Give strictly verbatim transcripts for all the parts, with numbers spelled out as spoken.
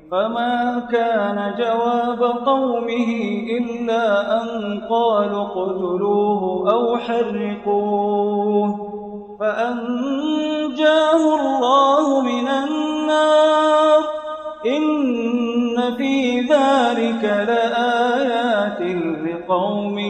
فما كان جواب قومه إلا أن قالوا اقتلوه أو حرقوه فأنجاه الله من النار إن في ذلك لآيات لقوم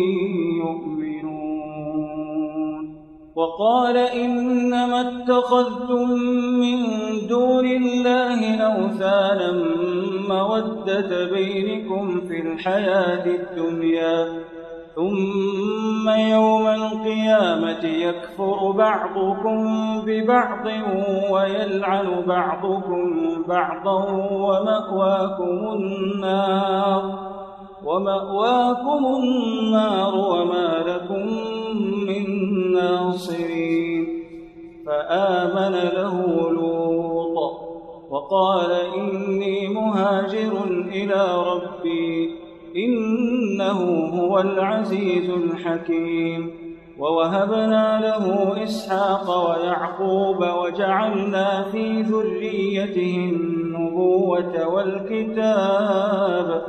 يؤمنون. وقال إنما اتخذتم من دون الله أوثانا مودة بينكم في الحياة الدنيا ثم يوم القيامة يكفر بعضكم ببعض ويلعن بعضكم بعضا ومأواكم النار ومأواكم النار وما لكم من ناصرين. فآمن له لوط وقال إني مهاجر إلى ربي إنه هو العزيز الحكيم. ووهبنا له إسحاق ويعقوب وجعلنا في ذريته النبوة والكتاب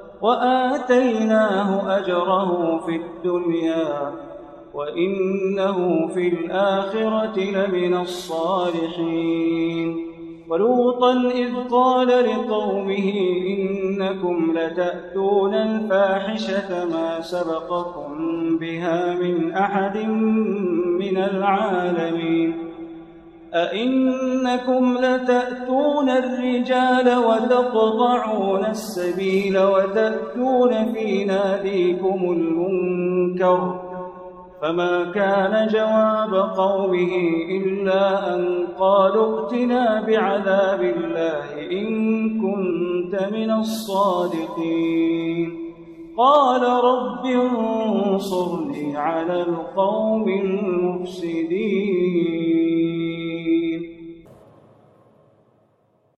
وآتيناه أجره في الدنيا وإنه في الآخرة لمن الصالحين. ولوطا إذ قال لقومه إنكم لتأتون الفاحشة ما سبقكم بها من أحد من العالمين أئنكم لتأتون الرجال وتقطعون السبيل وتأتون في ناديكم المنكر. فما كان جواب قومه إلا أن قالوا ائتنا بعذاب الله إن كنت من الصادقين. قال رب انصرني على القوم المفسدين.